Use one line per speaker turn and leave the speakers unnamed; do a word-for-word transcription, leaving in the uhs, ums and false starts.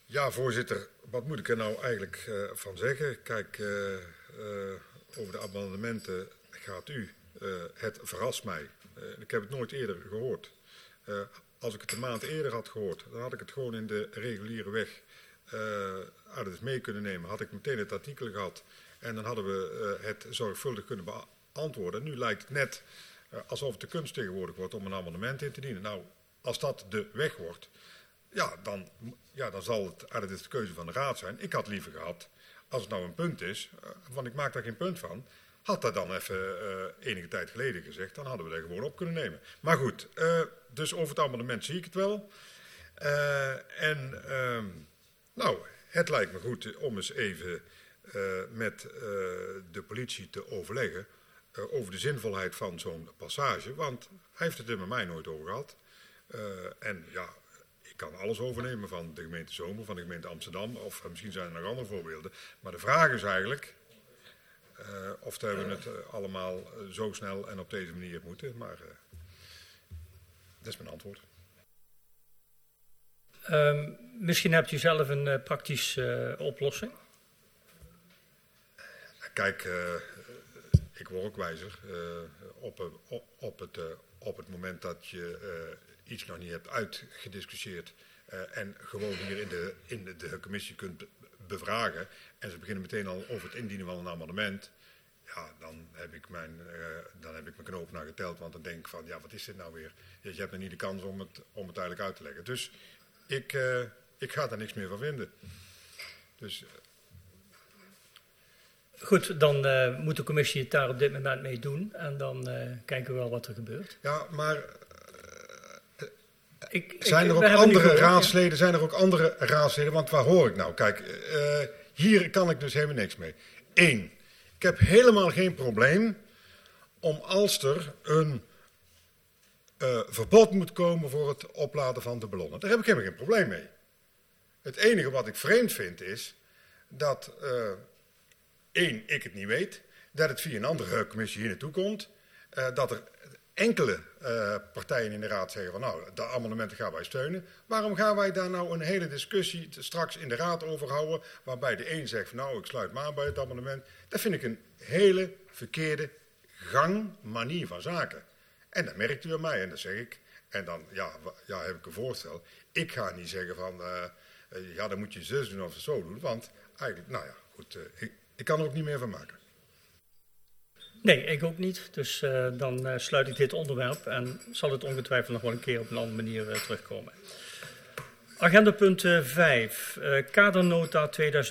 Ja, voorzitter, wat moet ik er nou eigenlijk uh, van zeggen? Kijk, uh, uh, over de amendementen gaat u. Uh, het verrast mij. Uh, ik heb het nooit eerder gehoord. Uh, als ik het een maand eerder had gehoord, dan had ik het gewoon in de reguliere weg uh, had het mee kunnen nemen. Had ik meteen het artikel gehad en dan hadden we uh, het zorgvuldig kunnen beantwoorden. Nu lijkt het net uh, alsof het de kunst tegenwoordig wordt om een amendement in te dienen. Nou, als dat de weg wordt, ja, dan, ja, dan zal het uit de keuze van de raad zijn. Ik had liever gehad, als het nou een punt is, uh, want ik maak daar geen punt van, had dat dan even uh, enige tijd geleden gezegd, dan hadden we dat gewoon op kunnen nemen. Maar goed, uh, dus over het amendement zie ik het wel. Uh, en uh, nou, het lijkt me goed om eens even uh, met uh, de politie te overleggen uh, over de zinvolheid van zo'n passage, want hij heeft het er met mij nooit over gehad. Uh, en ja, ik kan alles overnemen van de gemeente Zomer, van de gemeente Amsterdam, of uh, misschien zijn er nog andere voorbeelden. Maar de vraag is eigenlijk uh, of dat we het uh, allemaal uh, zo snel en op deze manier moeten. Maar uh, dat is mijn antwoord.
Uh, misschien hebt u zelf een uh, praktische uh, oplossing?
Kijk, uh, ik word ook wijzer. Uh, op, op, op, het, uh, op het moment dat je uh, iets nog niet hebt uitgediscussieerd uh, en gewoon hier in de, in de, de commissie kunt be bevragen en ze beginnen meteen al over het indienen van een amendement, ja, dan heb ik mijn, uh, dan heb ik mijn knoop naar geteld, want dan denk ik van, ja, wat is dit nou weer? Je, je hebt nog niet de kans om het, om het eigenlijk uit te leggen. Dus ik, uh, ik ga daar niks meer van vinden. Dus... Uh,
Goed, dan uh, moet de commissie het daar op dit moment mee doen en dan uh, kijken we wel wat er gebeurt.
Ja, maar uh,
ik,
zijn
ik,
er ook andere gehoord, raadsleden, ja. zijn er ook andere raadsleden, want waar hoor ik nou? Kijk, uh, hier kan ik dus helemaal niks mee. Eén, ik heb helemaal geen probleem om als er een uh, verbod moet komen voor het opladen van de ballonnen. Daar heb ik helemaal geen probleem mee. Het enige wat ik vreemd vind is dat... Uh, Eén, ik het niet weet, dat het via een andere commissie hier naartoe komt, uh, dat er enkele uh, partijen in de raad zeggen van nou, de amendementen gaan wij steunen. Waarom gaan wij daar nou een hele discussie straks in de raad over houden, waarbij de een zegt van nou, ik sluit me aan bij het amendement. Dat vind ik een hele verkeerde gang, manier van zaken. En dat merkt u aan mij en dat zeg ik. En dan ja, ja, heb ik een voorstel. Ik ga niet zeggen van uh, uh, ja, dan moet je zus doen of zo doen, want eigenlijk, nou ja, goed, uh, ik, Ik kan er ook niet meer van maken.
Nee, ik ook niet. Dus uh, dan uh, sluit ik dit onderwerp en zal het ongetwijfeld nog wel een keer op een andere manier uh, terugkomen. Agenda punt vijf, uh, kadernota tweeduizend